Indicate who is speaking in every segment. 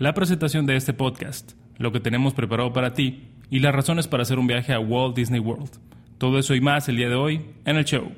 Speaker 1: la presentación de este podcast, lo que tenemos preparado para ti y las razones para hacer un viaje a Walt Disney World. Todo eso y más el día de hoy en el show.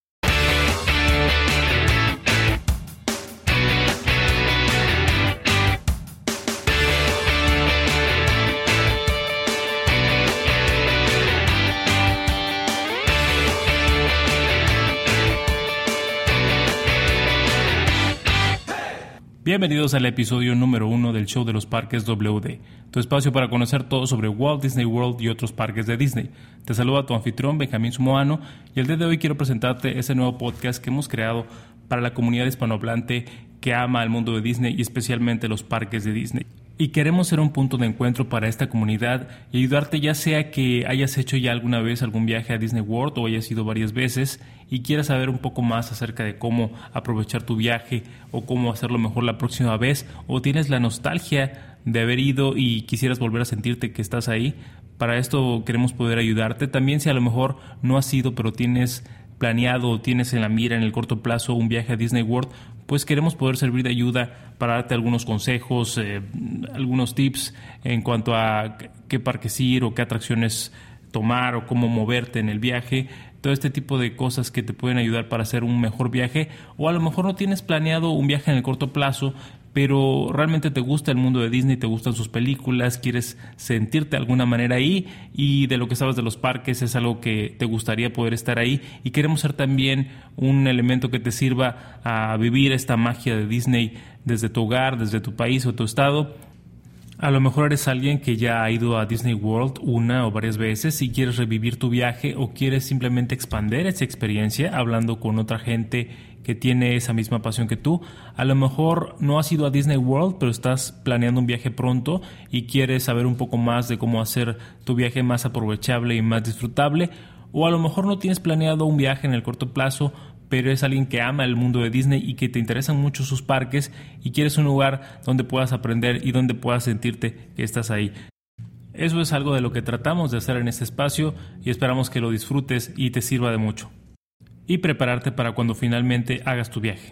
Speaker 1: Bienvenidos al episodio número 1 del show de los parques WD, tu espacio para conocer todo sobre Walt Disney World y otros parques de Disney. Te saluda tu anfitrión Benjamín Sumoano y el día de hoy quiero presentarte ese nuevo podcast que hemos creado para la comunidad hispanohablante que ama el mundo de Disney y especialmente los parques de Disney. Y queremos ser un punto de encuentro para esta comunidad y ayudarte, ya sea que hayas hecho ya alguna vez algún viaje a Disney World o hayas ido varias veces y quieras saber un poco más acerca de cómo aprovechar tu viaje o cómo hacerlo mejor la próxima vez, o tienes la nostalgia de haber ido y quisieras volver a sentirte que estás ahí. Para esto queremos poder ayudarte. También si a lo mejor no has ido pero tienes planeado o tienes en la mira en el corto plazo un viaje a Disney World, pues queremos poder servir de ayuda para darte algunos consejos, algunos tips en cuanto a qué parques ir o qué atracciones tomar o cómo moverte en el viaje. Todo este tipo de cosas que te pueden ayudar para hacer un mejor viaje, o a lo mejor no tienes planeado un viaje en el corto plazo, pero realmente te gusta el mundo de Disney, te gustan sus películas, quieres sentirte de alguna manera ahí y de lo que sabes de los parques es algo que te gustaría poder estar ahí, y queremos ser también un elemento que te sirva a vivir esta magia de Disney desde tu hogar, desde tu país o tu estado. A lo mejor eres alguien que ya ha ido a Disney World una o varias veces y quieres revivir tu viaje, o quieres simplemente expandir esa experiencia hablando con otra gente que tiene esa misma pasión que tú. A lo mejor no has ido a Disney World, pero estás planeando un viaje pronto y quieres saber un poco más de cómo hacer tu viaje más aprovechable y más disfrutable. O a lo mejor no tienes planeado un viaje en el corto plazo, pero es alguien que ama el mundo de Disney y que te interesan mucho sus parques y quieres un lugar donde puedas aprender y donde puedas sentirte que estás ahí. Eso es algo de lo que tratamos de hacer en este espacio y esperamos que lo disfrutes y te sirva de mucho. Y prepararte para cuando finalmente hagas tu viaje.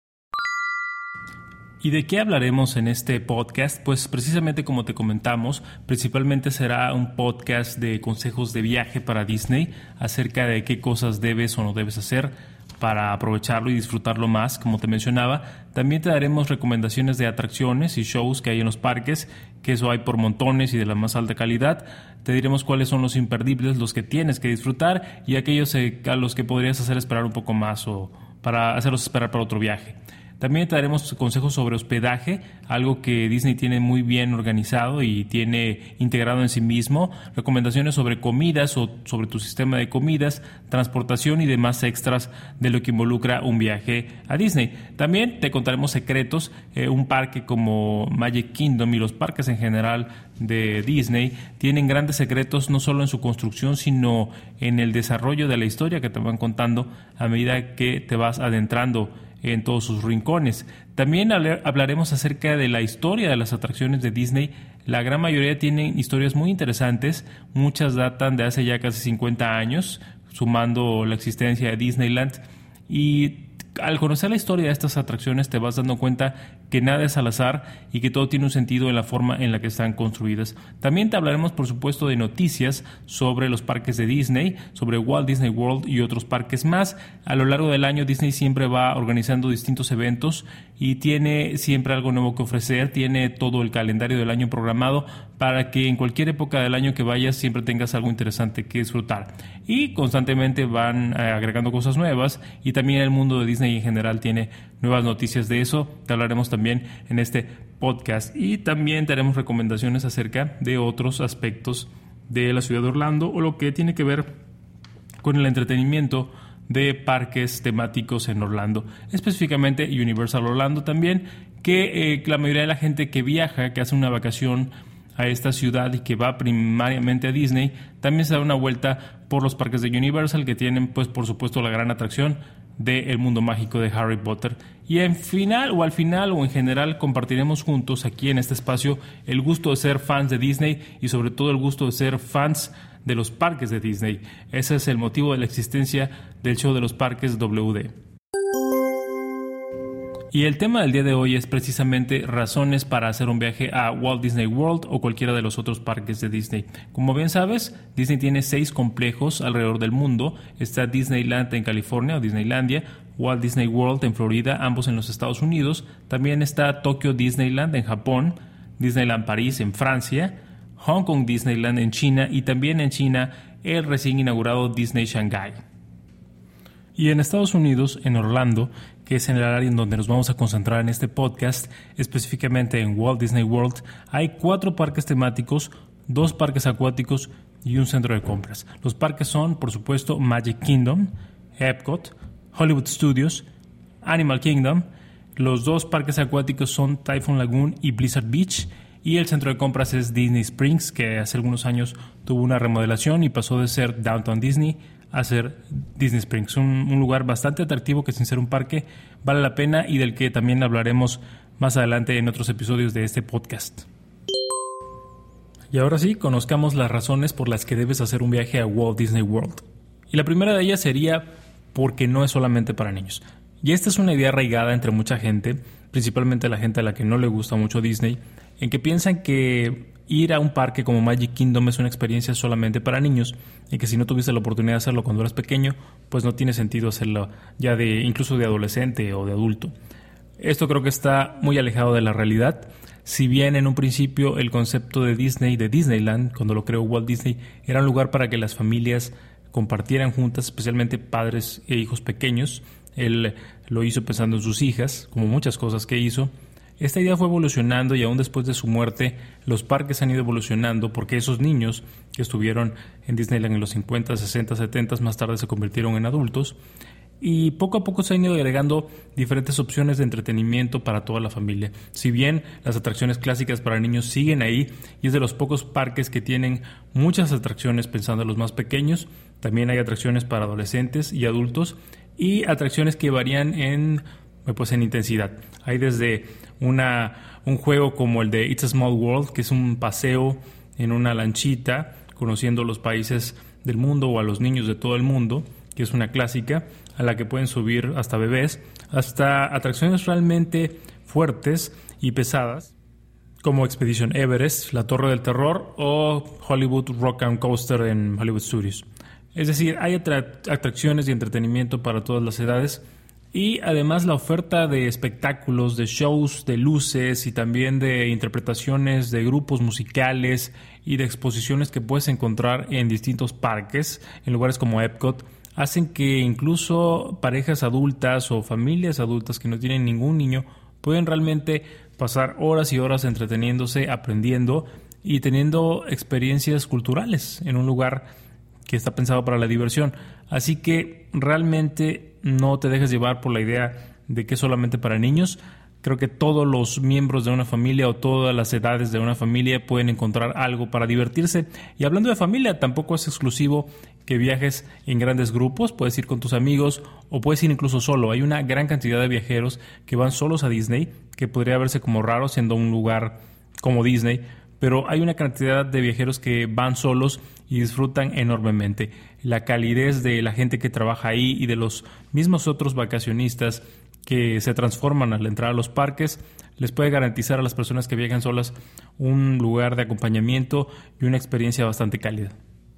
Speaker 1: ¿Y de qué hablaremos en este podcast? Pues precisamente como te comentamos, principalmente será un podcast de consejos de viaje para Disney, acerca de qué cosas debes o no debes hacer para aprovecharlo y disfrutarlo más, como te mencionaba. También te daremos recomendaciones de atracciones y shows que hay en los parques, que eso hay por montones y de la más alta calidad. Te diremos cuáles son los imperdibles, los que tienes que disfrutar, y aquellos a los que podrías hacer esperar un poco más o para hacerlos esperar para otro viaje. También te daremos consejos sobre hospedaje, algo que Disney tiene muy bien organizado y tiene integrado en sí mismo, recomendaciones sobre comidas o sobre tu sistema de comidas, transportación y demás extras de lo que involucra un viaje a Disney. También te contaremos secretos. Un parque como Magic Kingdom y los parques en general de Disney tienen grandes secretos, no solo en su construcción, sino en el desarrollo de la historia que te van contando a medida que te vas adentrando en todos sus rincones. También hablaremos acerca de la historia de las atracciones de Disney. La gran mayoría tienen historias muy interesantes, muchas datan de hace ya casi 50 años, sumando la existencia de Disneyland, y al conocer la historia de estas atracciones te vas dando cuenta que nada es al azar y que todo tiene un sentido en la forma en la que están construidas. También te hablaremos, por supuesto, de noticias sobre los parques de Disney, sobre Walt Disney World y otros parques más. A lo largo del año Disney siempre va organizando distintos eventos y tiene siempre algo nuevo que ofrecer, tiene todo el calendario del año programado para que en cualquier época del año que vayas siempre tengas algo interesante que disfrutar. Y constantemente van agregando cosas nuevas, y también el mundo de Disney en general tiene nuevas noticias de eso. Te hablaremos también en este podcast, y también te haremos recomendaciones acerca de otros aspectos de la ciudad de Orlando o lo que tiene que ver con el entretenimiento de parques temáticos en Orlando, específicamente Universal Orlando también, que la mayoría de la gente que viaja, que hace una vacación a esta ciudad y que va primariamente a Disney, también se da una vuelta por los parques de Universal, que tienen pues por supuesto la gran atracción del mundo mágico de Harry Potter. Y al final o en general compartiremos juntos aquí en este espacio el gusto de ser fans de Disney y sobre todo el gusto de ser fans de los parques de Disney. Ese es el motivo de la existencia del show de los parques WD. Y el tema del día de hoy es precisamente razones para hacer un viaje a Walt Disney World o cualquiera de los otros parques de Disney. Como bien sabes, Disney tiene 6 complejos alrededor del mundo. Está Disneyland en California o Disneylandia, Walt Disney World en Florida, ambos en los Estados Unidos. También está Tokyo Disneyland en Japón, Disneyland París en Francia, Hong Kong Disneyland en China y también en China el recién inaugurado Disney Shanghai. Y en Estados Unidos, en Orlando, que es en el área en donde nos vamos a concentrar en este podcast, específicamente en Walt Disney World, hay 4 parques temáticos, 2 parques acuáticos y un centro de compras. Los parques son, por supuesto, Magic Kingdom, Epcot, Hollywood Studios, Animal Kingdom. Los 2 parques acuáticos son Typhoon Lagoon y Blizzard Beach. Y el centro de compras es Disney Springs, que hace algunos años tuvo una remodelación y pasó de ser Downtown Disney a ser Disney Springs. Un lugar bastante atractivo que, sin ser un parque, vale la pena y del que también hablaremos más adelante en otros episodios de este podcast. Y ahora sí, conozcamos las razones por las que debes hacer un viaje a Walt Disney World. Y la primera de ellas sería porque no es solamente para niños. Y esta es una idea arraigada entre mucha gente, principalmente la gente a la que no le gusta mucho Disney, en que piensan que ir a un parque como Magic Kingdom es una experiencia solamente para niños y que si no tuviste la oportunidad de hacerlo cuando eras pequeño, pues no tiene sentido hacerlo ya incluso de adolescente o de adulto. Esto creo que está muy alejado de la realidad. Si bien en un principio el concepto de Disney, de Disneyland, cuando lo creó Walt Disney, era un lugar para que las familias compartieran juntas, especialmente padres e hijos pequeños, él lo hizo pensando en sus hijas, como muchas cosas que hizo. Esta idea fue evolucionando y aún después de su muerte, los parques han ido evolucionando porque esos niños que estuvieron en Disneyland en los 50, 60, 70 más tarde se convirtieron en adultos y poco a poco se han ido agregando diferentes opciones de entretenimiento para toda la familia. Si bien las atracciones clásicas para niños siguen ahí y es de los pocos parques que tienen muchas atracciones pensando en los más pequeños, también hay atracciones para adolescentes y adultos y atracciones que varían en intensidad. Hay desde un juego como el de It's a Small World, que es un paseo en una lanchita conociendo los países del mundo o a los niños de todo el mundo, que es una clásica a la que pueden subir hasta bebés, hasta atracciones realmente fuertes y pesadas como Expedition Everest, la Torre del Terror o Hollywood Rock and Coaster en Hollywood Studios. Es decir, hay atracciones y entretenimiento para todas las edades. Y además la oferta de espectáculos, de shows, de luces y también de interpretaciones de grupos musicales y de exposiciones que puedes encontrar en distintos parques, en lugares como Epcot, hacen que incluso parejas adultas o familias adultas que no tienen ningún niño pueden realmente pasar horas y horas entreteniéndose, aprendiendo y teniendo experiencias culturales en un lugar que está pensado para la diversión. Así que realmente no te dejes llevar por la idea de que es solamente para niños. Creo que todos los miembros de una familia o todas las edades de una familia pueden encontrar algo para divertirse. Y hablando de familia, tampoco es exclusivo que viajes en grandes grupos. Puedes ir con tus amigos o puedes ir incluso solo. Hay una gran cantidad de viajeros que van solos a Disney, que podría verse como raro siendo un lugar como Disney, pero hay una cantidad de viajeros que van solos y disfrutan enormemente. La calidez de la gente que trabaja ahí y de los mismos otros vacacionistas que se transforman al entrar a los parques les puede garantizar a las personas que viajan solas un lugar de acompañamiento y una experiencia bastante cálida.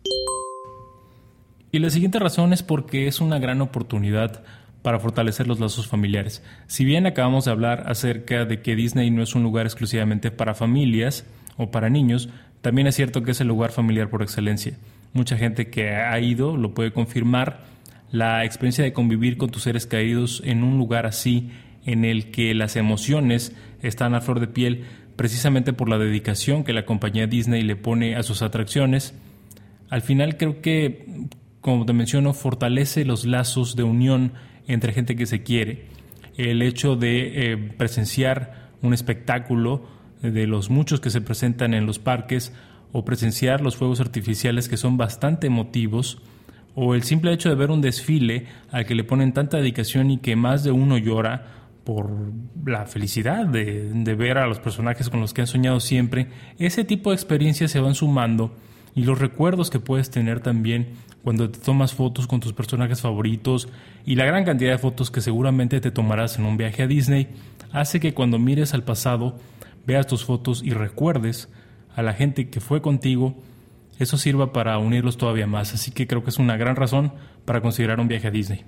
Speaker 1: Y la siguiente razón es porque es una gran oportunidad para fortalecer los lazos familiares. Si bien acabamos de hablar acerca de que Disney no es un lugar exclusivamente para familias o para niños, también es cierto que es el lugar familiar por excelencia. Mucha gente que ha ido lo puede confirmar. La experiencia de convivir con tus seres queridos en un lugar así, en el que las emociones están a flor de piel, precisamente por la dedicación que la compañía Disney le pone a sus atracciones, al final creo que, como te menciono, fortalece los lazos de unión entre gente que se quiere. El hecho de presenciar un espectáculo de los muchos que se presentan en los parques o presenciar los fuegos artificiales que son bastante emotivos, o el simple hecho de ver un desfile al que le ponen tanta dedicación y que más de uno llora por la felicidad de ver a los personajes con los que han soñado siempre. Ese tipo de experiencias se van sumando y los recuerdos que puedes tener también cuando te tomas fotos con tus personajes favoritos y la gran cantidad de fotos que seguramente te tomarás en un viaje a Disney, hace que cuando mires al pasado, veas tus fotos y recuerdes a la gente que fue contigo. Eso sirva para unirlos todavía más, así que creo que es una gran razón para considerar un viaje a Disney.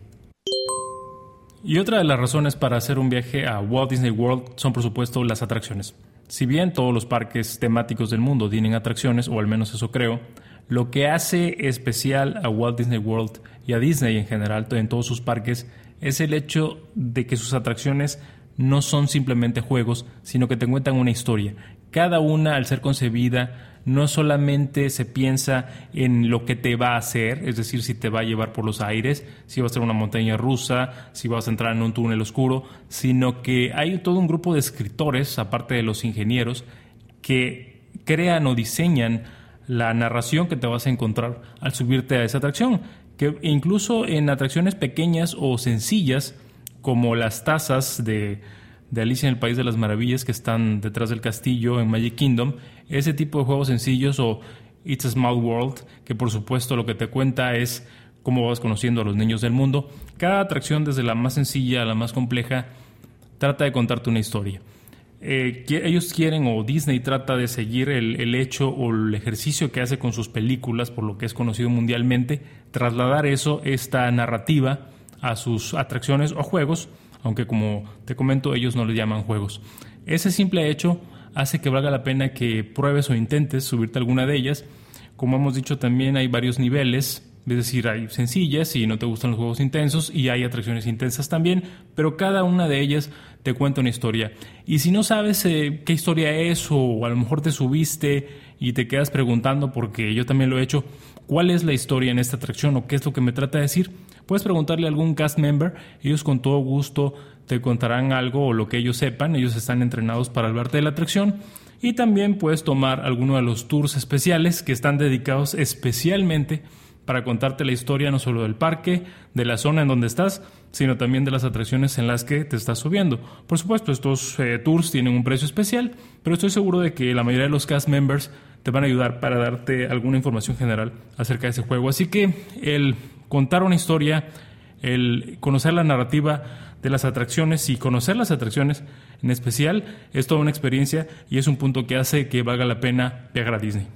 Speaker 1: Y otra de las razones para hacer un viaje a Walt Disney World son, por supuesto, las atracciones. Si bien todos los parques temáticos del mundo tienen atracciones, o al menos eso creo, lo que hace especial a Walt Disney World y a Disney en general en todos sus parques es el hecho de que sus atracciones no son simplemente juegos, sino que te cuentan una historia. Cada una, al ser concebida, no solamente se piensa en lo que te va a hacer, es decir, si te va a llevar por los aires, si va a ser una montaña rusa, si vas a entrar en un túnel oscuro, sino que hay todo un grupo de escritores, aparte de los ingenieros, que crean o diseñan la narración que te vas a encontrar al subirte a esa atracción, que incluso en atracciones pequeñas o sencillas, como las tazas de Alicia en el País de las Maravillas que están detrás del castillo en Magic Kingdom, ese tipo de juegos sencillos, o It's a Small World, que por supuesto lo que te cuenta es cómo vas conociendo a los niños del mundo. Cada atracción, desde la más sencilla a la más compleja, trata de contarte una historia. Ellos quieren, o Disney trata de seguir el hecho o el ejercicio que hace con sus películas, por lo que es conocido mundialmente, trasladar esta narrativa a sus atracciones o juegos, aunque como te comento, ellos no le llaman juegos. Ese simple hecho hace que valga la pena que pruebes o intentes subirte a alguna de ellas. Como hemos dicho, también hay varios niveles, es decir, hay sencillas si no te gustan los juegos intensos, y hay atracciones intensas también, pero cada una de ellas te cuenta una historia. Y si no sabes qué historia es, o a lo mejor te subiste y te quedas preguntando, porque yo también lo he hecho, ¿cuál es la historia en esta atracción o qué es lo que me trata de decir? Puedes preguntarle a algún cast member, ellos con todo gusto te contarán algo o lo que ellos sepan. Ellos están entrenados para hablarte de la atracción. Y también puedes tomar alguno de los tours especiales que están dedicados especialmente para contarte la historia no solo del parque, de la zona en donde estás, sino también de las atracciones en las que te estás subiendo. Por supuesto, estos tours tienen un precio especial, pero estoy seguro de que la mayoría de los cast members te van a ayudar para darte alguna información general acerca de ese juego. Así que el contar una historia, el conocer la narrativa de las atracciones y conocer las atracciones en especial es toda una experiencia, y es un punto que hace que valga la pena viajar a Disney.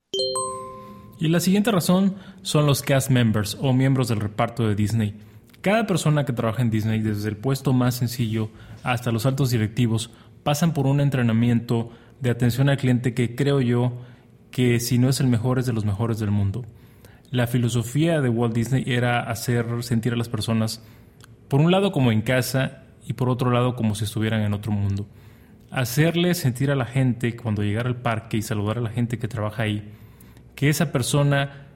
Speaker 1: Y la siguiente razón son los cast members o miembros del reparto de Disney. Cada persona que trabaja en Disney, desde el puesto más sencillo hasta los altos directivos, pasan por un entrenamiento de atención al cliente que creo yo que, si no es el mejor, es de los mejores del mundo. La filosofía de Walt Disney era hacer sentir a las personas, por un lado como en casa y por otro lado como si estuvieran en otro mundo. Hacerle sentir a la gente cuando llegara al parque y saludar a la gente que trabaja ahí, que esa persona,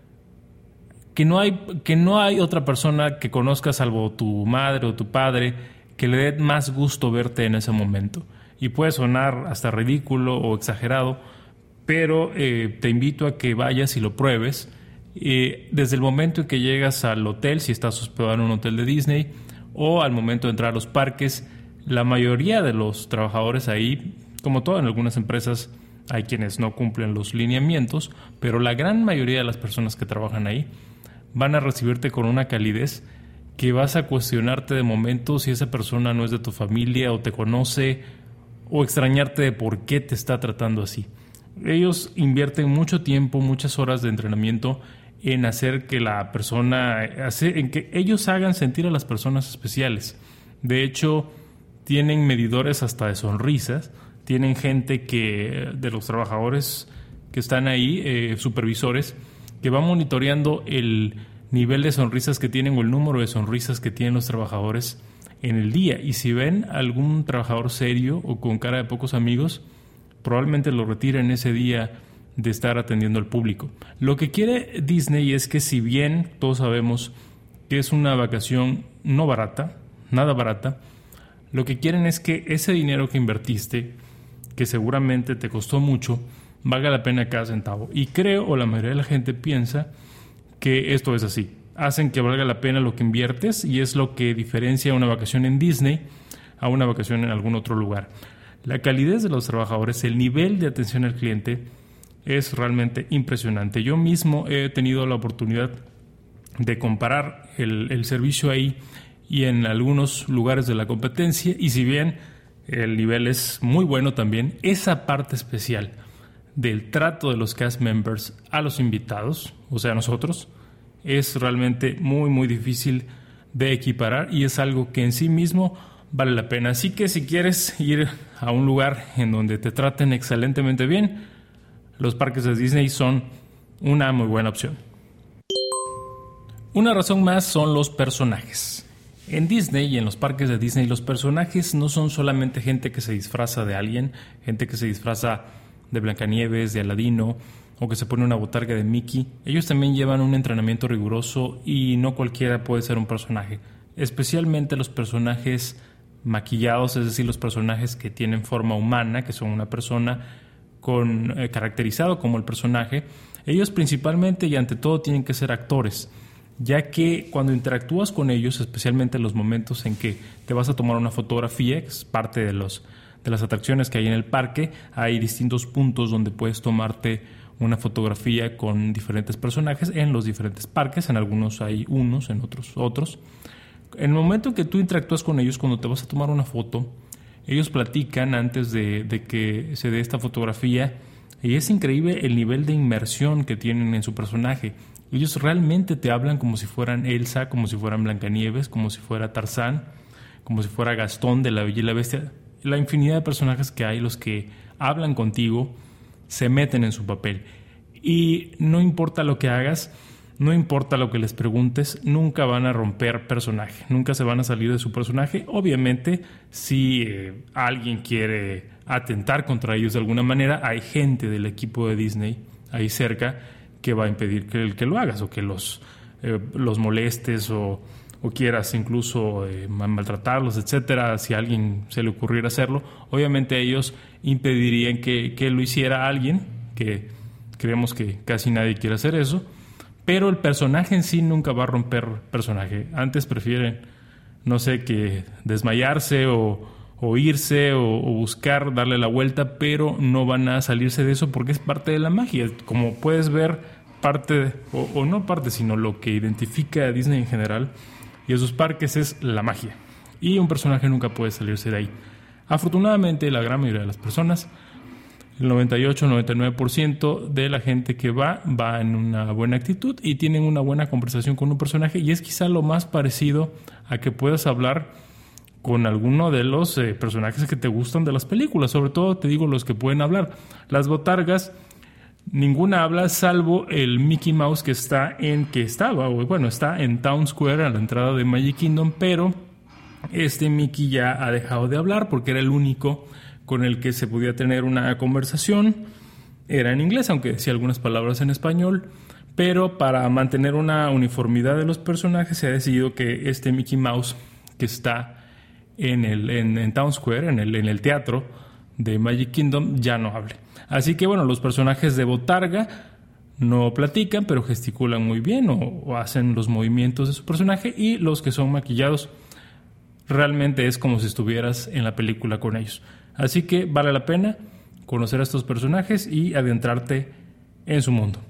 Speaker 1: que no hay otra persona que conozcas salvo tu madre o tu padre que le dé más gusto verte en ese momento. Y puede sonar hasta ridículo o exagerado, pero te invito a que vayas y lo pruebes. Desde el momento en que llegas al hotel, si estás hospedado en un hotel de Disney, o al momento de entrar a los parques, la mayoría de los trabajadores ahí, como todo en algunas empresas, hay quienes no cumplen los lineamientos, pero la gran mayoría de las personas que trabajan ahí van a recibirte con una calidez que vas a cuestionarte de momento si esa persona no es de tu familia o te conoce, o extrañarte de por qué te está tratando así. Ellos invierten mucho tiempo, muchas horas de entrenamiento en hacer que la persona, en que ellos hagan sentir a las personas especiales. De hecho, tienen medidores hasta de sonrisas. Tienen gente de los trabajadores que están ahí, supervisores, que van monitoreando el nivel de sonrisas que tienen o el número de sonrisas que tienen los trabajadores en el día. Y si ven algún trabajador serio o con cara de pocos amigos, probablemente lo retiren ese día de estar atendiendo al público. Lo que quiere Disney es que, si bien todos sabemos que es una vacación no barata, nada barata, lo que quieren es que ese dinero que invertiste, que seguramente te costó mucho, valga la pena cada centavo. Y creo, o la mayoría de la gente piensa, que esto es así. Hacen que valga la pena lo que inviertes, y es lo que diferencia una vacación en Disney a una vacación en algún otro lugar. La calidez de los trabajadores, el nivel de atención al cliente, es realmente impresionante. Yo mismo he tenido la oportunidad de comparar el servicio ahí y en algunos lugares de la competencia, y si bien el nivel es muy bueno también, esa parte especial del trato de los cast members a los invitados, o sea, nosotros, es realmente muy, muy difícil de equiparar y es algo que en sí mismo vale la pena. Así que si quieres ir a un lugar en donde te traten excelentemente bien, los parques de Disney son una muy buena opción. Una razón más son los personajes. En Disney y en los parques de Disney, los personajes no son solamente gente que se disfraza de alguien, gente que se disfraza de Blancanieves, de Aladino, o que se pone una botarga de Mickey. Ellos también llevan un entrenamiento riguroso y no cualquiera puede ser un personaje. Especialmente los personajes maquillados, es decir, los personajes que tienen forma humana, que son una persona caracterizado como el personaje. Ellos principalmente y ante todo tienen que ser actores, ya que cuando interactúas con ellos, especialmente en los momentos en que te vas a tomar una fotografía, que es parte de las atracciones que hay en el parque, hay distintos puntos donde puedes tomarte una fotografía con diferentes personajes en los diferentes parques. En algunos hay unos, en otros. En el momento en que tú interactúas con ellos, cuando te vas a tomar una foto, ellos platican antes de que se dé esta fotografía, y es increíble el nivel de inmersión que tienen en su personaje. Ellos realmente te hablan como si fueran Elsa, como si fueran Blancanieves, como si fuera Tarzán, como si fuera Gastón de La Bella y la Bestia. La infinidad de personajes que hay, los que hablan contigo, se meten en su papel. Y no importa lo que hagas, no importa lo que les preguntes, nunca van a romper personaje, nunca se van a salir de su personaje. Obviamente, si alguien quiere atentar contra ellos de alguna manera, hay gente del equipo de Disney ahí cerca que va a impedir que lo hagas o que los molestes o quieras incluso maltratarlos, etcétera. Si a alguien se le ocurriera hacerlo, obviamente ellos impedirían que lo hiciera alguien, que creemos que casi nadie quiere hacer eso, pero el personaje en sí nunca va a romper personaje. Antes prefieren, no sé, que desmayarse o irse o buscar darle la vuelta, pero no van a salirse de eso porque es parte de la magia. Como puedes ver, no parte, sino lo que identifica a Disney en general y a sus parques es la magia. Y un personaje nunca puede salirse de ahí. Afortunadamente, la gran mayoría de las personas, el 98-99% de la gente que va en una buena actitud y tienen una buena conversación con un personaje, y es quizá lo más parecido a que puedas hablar con alguno de los personajes que te gustan de las películas. Sobre todo, te digo, los que pueden hablar. Las botargas, ninguna habla salvo el Mickey Mouse que está en Town Square a la entrada de Magic Kingdom, pero este Mickey ya ha dejado de hablar porque era el único con el que se podía tener una conversación. Era en inglés, aunque decía algunas palabras en español, pero para mantener una uniformidad de los personajes se ha decidido que este Mickey Mouse que está en Town Square, en el teatro de Magic Kingdom, ya no hable. Así que bueno, los personajes de botarga no platican, pero gesticulan muy bien o hacen los movimientos de su personaje, y los que son maquillados realmente es como si estuvieras en la película con ellos. Así que vale la pena conocer a estos personajes y adentrarte en su mundo.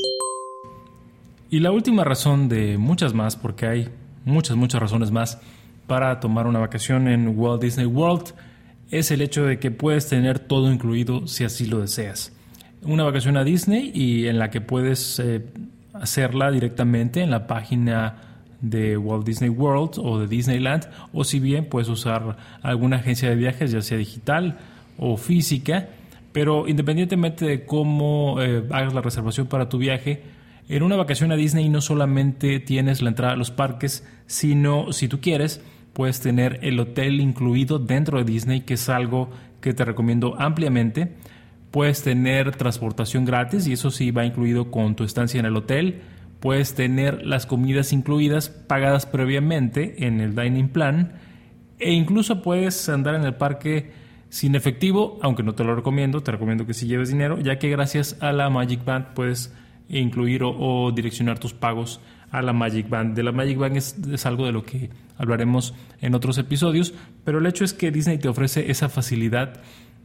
Speaker 1: Y la última razón de muchas más, porque hay muchas razones más para tomar una vacación en Walt Disney World, es el hecho de que puedes tener todo incluido si así lo deseas. Una vacación a Disney y en la que puedes hacerla directamente en la página de Walt Disney World o de Disneyland, o si bien puedes usar alguna agencia de viajes, ya sea digital o física. Pero independientemente de cómo hagas la reservación para tu viaje, en una vacación a Disney no solamente tienes la entrada a los parques, sino, si tú quieres, puedes tener el hotel incluido dentro de Disney, que es algo que te recomiendo ampliamente. Puedes tener transportación gratis, y eso sí va incluido con tu estancia en el hotel. Puedes tener las comidas incluidas, pagadas previamente en el dining plan, e incluso puedes andar en el parque sin efectivo, aunque no te lo recomiendo. Te recomiendo que sí lleves dinero, ya que gracias a la Magic Band puedes incluir o direccionar tus pagos a la Magic Band. De la Magic Band es algo de lo que hablaremos en otros episodios, pero el hecho es que Disney te ofrece esa facilidad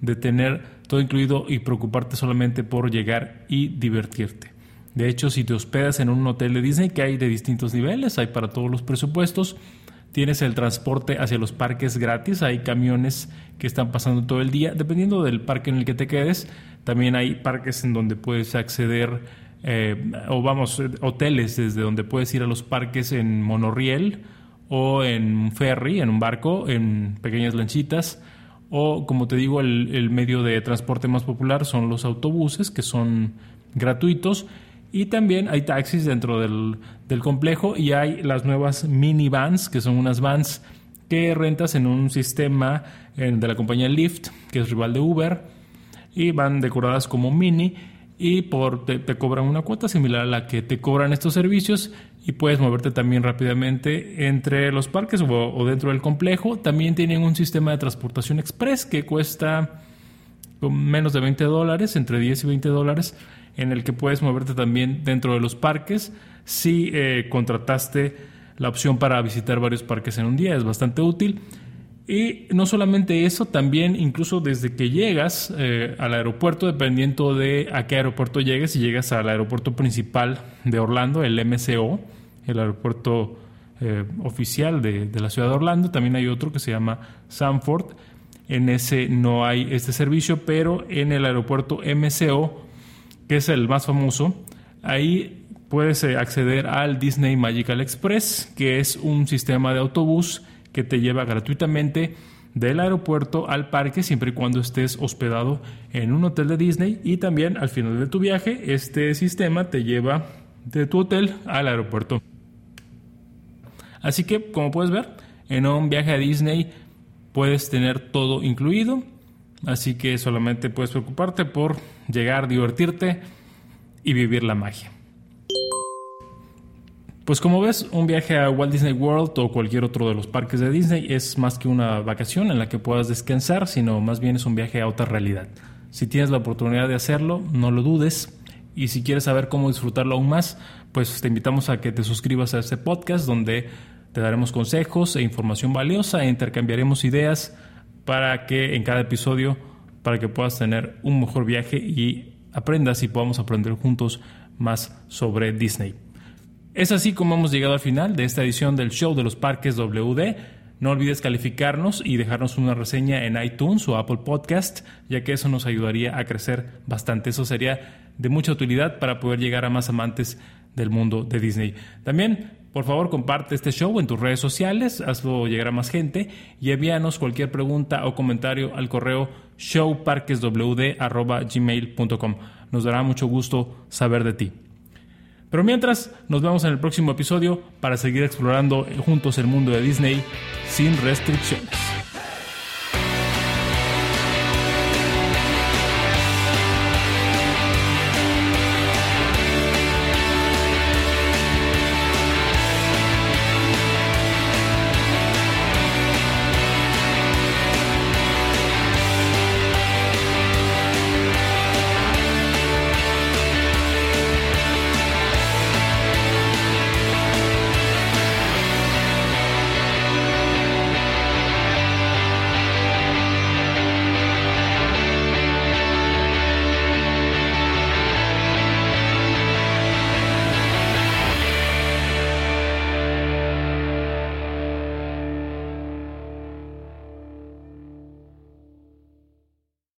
Speaker 1: de tener todo incluido y preocuparte solamente por llegar y divertirte. De hecho, si te hospedas en un hotel de Disney, que hay de distintos niveles, hay para todos los presupuestos, tienes el transporte hacia los parques gratis, hay camiones que están pasando todo el día, dependiendo del parque en el que te quedes. También hay parques en donde puedes acceder, hoteles desde donde puedes ir a los parques en monorriel o en un ferry, en un barco, en pequeñas lanchitas, o como te digo, el medio de transporte más popular son los autobuses, que son gratuitos. Y también hay taxis dentro del complejo, y hay las nuevas minivans, que son unas vans que rentas en un sistema de la compañía Lyft, que es rival de Uber, y van decoradas como mini, y te cobran una cuota similar a la que te cobran estos servicios, y puedes moverte también rápidamente entre los parques o dentro del complejo. También tienen un sistema de transportación express que cuesta menos de $20, entre $10 y $20, en el que puedes moverte también dentro de los parques. Si contrataste la opción para visitar varios parques en un día, es bastante útil. Y no solamente eso, también incluso desde que llegas al aeropuerto, dependiendo de a qué aeropuerto llegues, si llegas al aeropuerto principal de Orlando, el MCO, el aeropuerto oficial de la ciudad de Orlando, también hay otro que se llama Sanford. En ese no hay este servicio, pero en el aeropuerto MCO, que es el más famoso, ahí puedes acceder al Disney Magical Express, que es un sistema de autobús que te lleva gratuitamente del aeropuerto al parque, siempre y cuando estés hospedado en un hotel de Disney. Y también al final de tu viaje, este sistema te lleva de tu hotel al aeropuerto. Así que, como puedes ver, en un viaje a Disney puedes tener todo incluido. Así que solamente puedes preocuparte por llegar, divertirte y vivir la magia. Pues como ves, un viaje a Walt Disney World o cualquier otro de los parques de Disney es más que una vacación en la que puedas descansar, sino más bien es un viaje a otra realidad. Si tienes la oportunidad de hacerlo, no lo dudes. Y si quieres saber cómo disfrutarlo aún más, pues te invitamos a que te suscribas a este podcast, donde te daremos consejos e información valiosa e intercambiaremos ideas para que en cada episodio, para que puedas tener un mejor viaje y aprendas y podamos aprender juntos más sobre Disney. Es así como hemos llegado al final de esta edición del Show de los Parques WD. No olvides calificarnos y dejarnos una reseña en iTunes o Apple Podcast, ya que eso nos ayudaría a crecer bastante. Eso sería de mucha utilidad para poder llegar a más amantes del mundo de Disney. También, por favor, comparte este show en tus redes sociales, hazlo llegar a más gente y envíanos cualquier pregunta o comentario al correo showparqueswd@gmail.com. Nos dará mucho gusto saber de ti. Pero mientras, nos vemos en el próximo episodio para seguir explorando juntos el mundo de Disney sin restricciones.